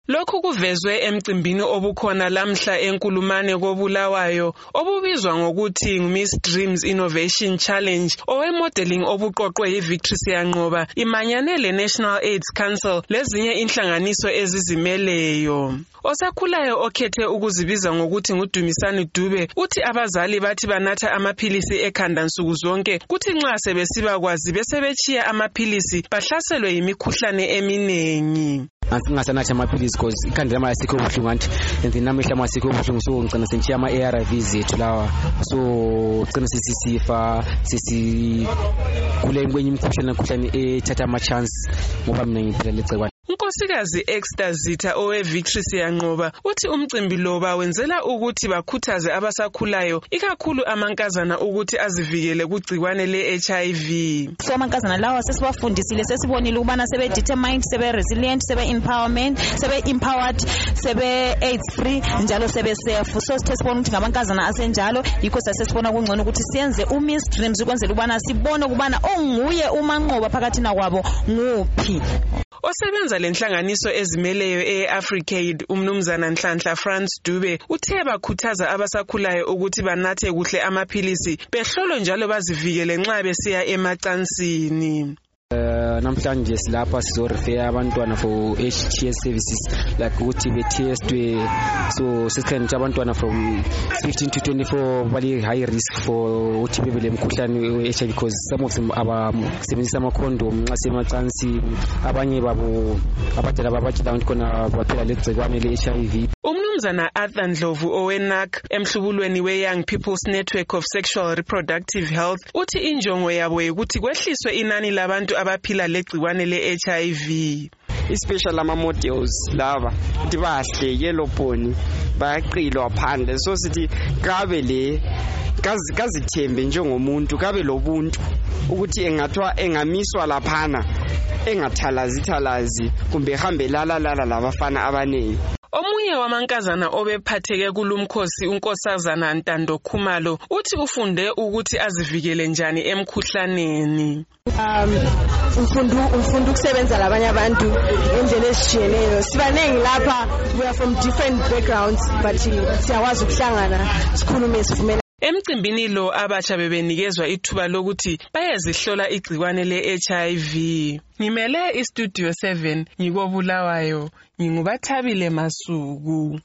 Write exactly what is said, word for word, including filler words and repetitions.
Lokhu kuvezwe emcimbini obukhona lamhla enkulumane koBulawayo obubizwa ngokuthi Miss Dreams Innovation Challenge owemodeling obuqoqwe yiVictory Siyanqoba imanyane leNational AIDS Council lezinye inhlanganiso ezizimeleyo. Osakhulayo okhethe ukuzibiza ngokuthi nguDumisani Dube uthi abazali bathi banatha amaphilisi ekhanda nsuku zonke kuthi nxa sebesiba kwazi bese bechiya amaphilisi bahlaselwe yimikhuhlane eminengi. Ansingasanathi amaphilisi because ikhanda lami asikho ubuhlungu anti and namehla masikho ubuhlungu so ngicina sentshiya ama A R Vs ethu lawa so ngicina sisisifa sisi kule kwenye imikhuhlane imikhuhlane ethatha ama chance ngoba mina ngiphila lecekwane. Unkosikazi Extra Zitha oweVictory Siyanqoba uthi umcimbi lo bawenzela ukuthi bakhuthaze abasakhulayo ikakhulu amankazana ukuthi azivikele kugciwane le-H I V. So amankazana lawa sesibafundisile sesibonile ukubana sebe determined sebe resilient sebe empowerment sebe empowered sebe AIDS free njalo sebe safe. So sithe sibona ukuthi ngamankazana asenjalo yikho sasesibona kungcono ukuthi siyenze uMiss Dreams ukwenzela ukubana sibone ukubana onguye umanqoba phakathi nakwabo nguphi. Osebenza lenhlanganiso ezimeleyo e-Africaid umnumzana Nhlanhla France Dube uthe bakhuthaza abasakhulayo ukuthi banathe kuhle amaphilisi behlolo njalo bazivikele nxa besiya emacansini. Namhlanje silapha sizorefer abantwana for H T S services like ukuthi be testwe so sesicela abantwana from fifteen to twenty-four bali high risk for ukuthi bebe lemkhuhlane we-H I V because some of them abasebenzisa ama condom nxa semacansi abanye babo abadala babajila ukuthi khona baphela legcikwane le-H I V. Umnumzana Arthur Ndlovu oweN A C emhlubulweni we-Young People's Network of Sexual Reproductive Health uthi injongo yabo ukuthi kwehliswe inani labantu abaphila legciwane le-H I V. Especially ama models lava ukuthi bahle yellow bone bayaqilwa phandle so sithi kabe le kazithembe njengomuntu kabe lobuntu ukuthi engathwa engamiswa laphana engathalazi thalazi kumbe hambe lala lala labafana abaningi. Omunye wamankazana obephatheke kulumkhosi unkosazana Ntando Khumalo uthi ufunde ukuthi azivikele njani emkhuhlaneni. Um ufundu ufundu ukusebenza labanye abantu endlela ezishiyeneyo sibanengi lapha we are from different backgrounds but siyawazi ukuhlangana sikhulume sivumela. Emcimbini lo abatsha bebenikezwa ithuba lokuthi bayezihlola igciwane le-H I V. Ngimele iStudio seven ngikoBulawayo nginguBathabile Masuku.